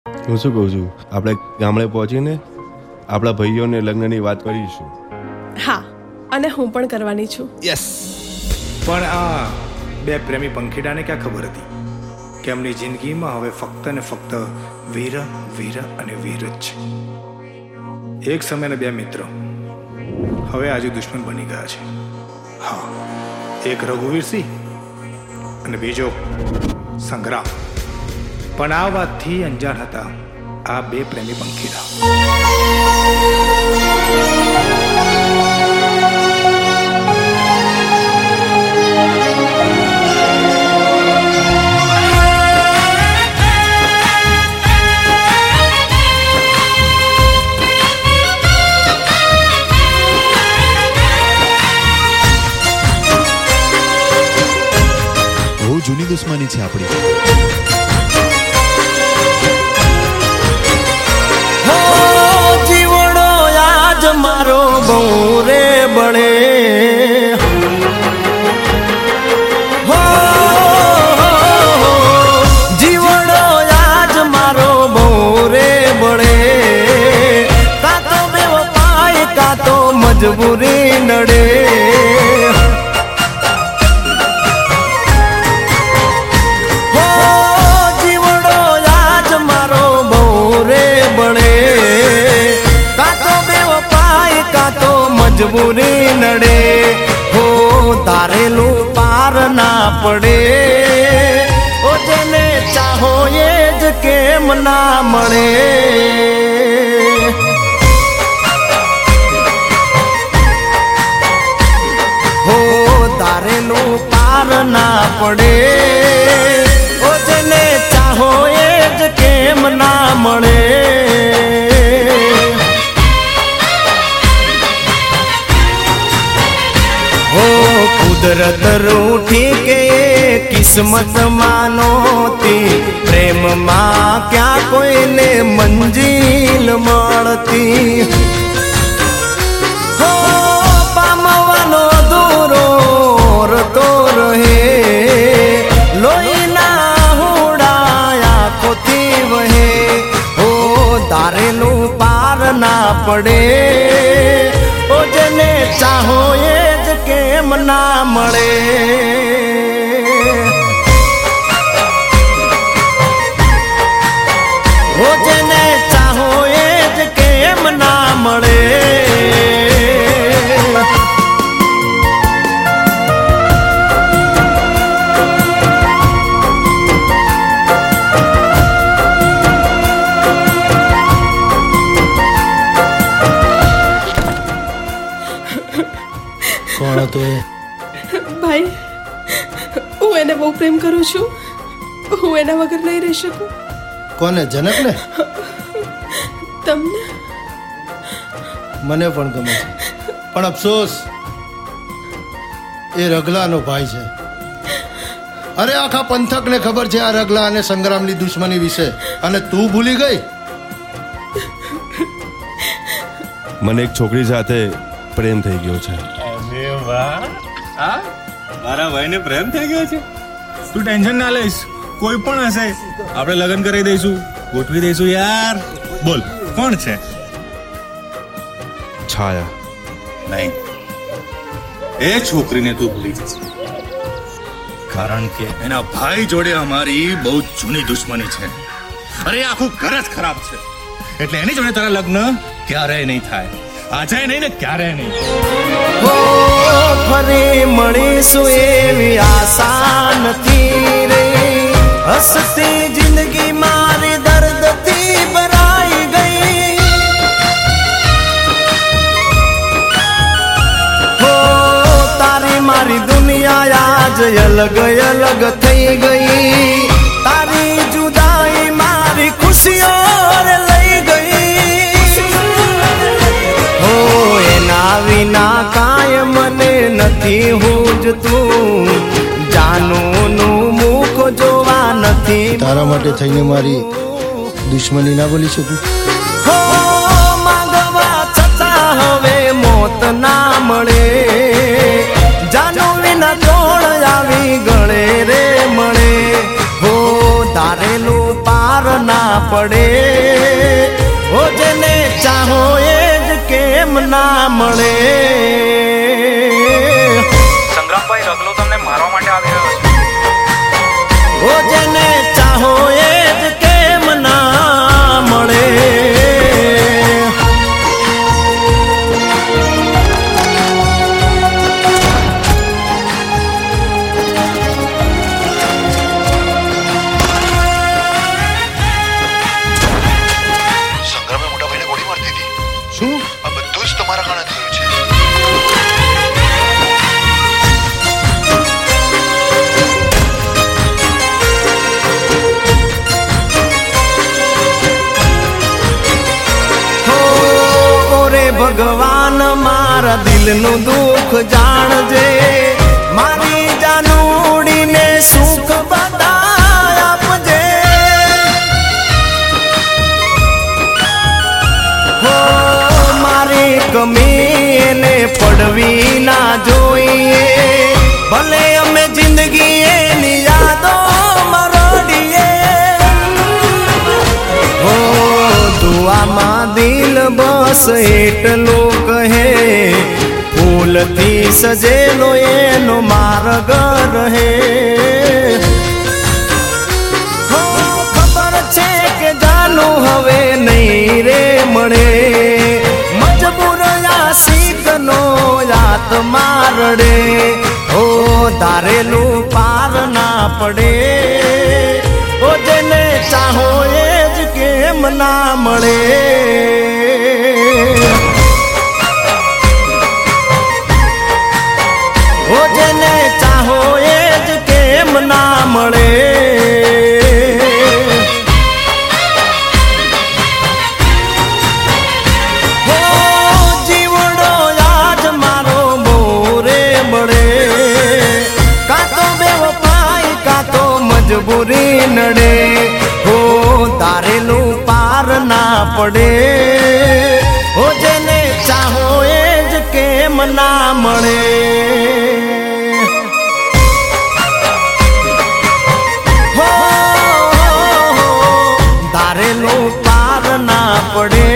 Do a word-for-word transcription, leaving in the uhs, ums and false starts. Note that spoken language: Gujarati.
હું શું કહું છું, આપણે ગામડે પહોંચીને આપણા ભાઈઓને લગ્નની વાત કરીશું. હા, અને હું પણ કરવાની છું. યસ. પણ આ બે પ્રેમી પંખીડાને ક્યાં ખબર હતી કે એમની જિંદગીમાં હવે ફક્ત ને ફક્ત વીર વીર અને વીર જ છે. એક સમયના બે મિત્ર હવે આજે દુશ્મન બની ગયા છે. હા, એક રઘુવીરસિંહ અને બીજો સંગ્રામ. પણ આ વાતથી અંજાણ હતા આ બે પ્રેમી પંખીડા. બહુ જૂની દુશ્મની છે આપણી. મારો બહુ રે બળે હો જીવડો આજ મારો બહુ રે બળે. કાં તો બેવફાઈ કાં તો મજબૂરી નડે. હો જીવડો આજ મારો બહુ રે બળે. મજબૂરી નડે હો તારેલું પાર ના પડે. ઓ જેને ચાહો એ જ કેમ ના મળે. હો તારેલું પાર ના પડે. ઓ જેને ચાહો એ જ કેમ ના મળે. કુદરત રૂઠી કે કિસ્મત માનોતી. પ્રેમમાં ક્યાં કોઈને મંજિલ મળતી. હો પામવાનો દૂરો રતો રહે. લોહીના હુડાયા ખોતી વહે. હો તારેલું પાર ના પડે. ઓ જેને ચાહો એ કેમ ના મળે. હો જેને ચાહો એ જ કેમ ના મળે. કોણ હતો એ? ભાઈ, હું એને બહુ પ્રેમ કરું છું. હું એના વગર નહીં રહી શકું. કોને? જનકને? તમને? મને પણ ગમે છે, પણ અફસોસ એ રગલાનો ભાઈ છે. અરે આખા પંથકને ખબર છે આ રગલા અને સંગ્રામની દુશ્મની વિશે, અને તું ભૂલી ગઈ. મને એક છોકરી સાથે પ્રેમ થઈ ગયો છે. મારા ભાઈને પ્રેમ થઈ ગયો છે. તું ટેન્શન ના લઈશ, કોઈ પણ હશે આપણે લગ્ન કરી દઈશું, ગોઠવી દઈશું યાર. બોલ કોણ છે? છાયા. નહીં, એ છોકરીને તું ભૂલી જશે, કારણ કે એના ભાઈ જોડે અમારી બહુ જૂની દુશ્મની છે. અરે આખું ઘર જ ખરાબ છે, એટલે એની જોડે તારા લગ્ન ક્યારેય નહીં થાય. આજે નહીં ને ક્યારે નહીં. હો ફરી મળીશું એવી આશા નથી રે. હસતી જિંદગી મારી દર્દથી ભરાઈ ગઈ. હો તારી મારી દુનિયા આજ અલગ અલગ થઈ ગઈ. તારી જુદાઈ મારી ખુશીઓ લઈ ગઈ. હો એના વિના કાય મને નથી હુંજતું. જાનું નું મુખ જોવા નથી. તારા માટે થઈને મારી દુશ્મની ના બોલી શકું. હો માંગવા છતાં હવે મોત ના મળે. જાનું વિના જોડ આવી ગળે રે મળે. હો તારેલું પાર ના પડે. મળે. સંગ્રામભાઈ રગલો તમને મારવા માટે આવી રહ્યો છે. ઓ જેને ચાહો એ જ કેમ ના મળે. શું આ બધું જ તમારા કારણે થયું છે. ભગવાન મારા દિલનું દુઃખ જાણજે. મારી જાનુડીને સુખ બધા આપજે. હો મારી કમી એને પડવી ના જોઈએ. ભલે અમે જિંદગી એની યાદો મરડીએ. હો દુઆમાં દિલ બસ એટલું કહે. ફૂલથી સજેલો એનો માર્ગ રહે. હો ખબર છે કે જાનું હવે નહીં રે મળે. મજબૂર આશિકનો આત્મા રડે. ઓ ધારેલું પાર ના પડે. ઓ જેને ચાહો એ જ કેમ ના મળે. ઓ જેને ચાહો એ જ કેમ ના મળે. હો જીવડો આજ મારો મોરે મળે. કાં તો બેવફાઈ કાં તો મજબૂરી નડે. હો તારેલું પાર ના પડે. હો જેને ચાહો એ જ કેમ ના મળે. હો ધારેલું પાર ના પડે.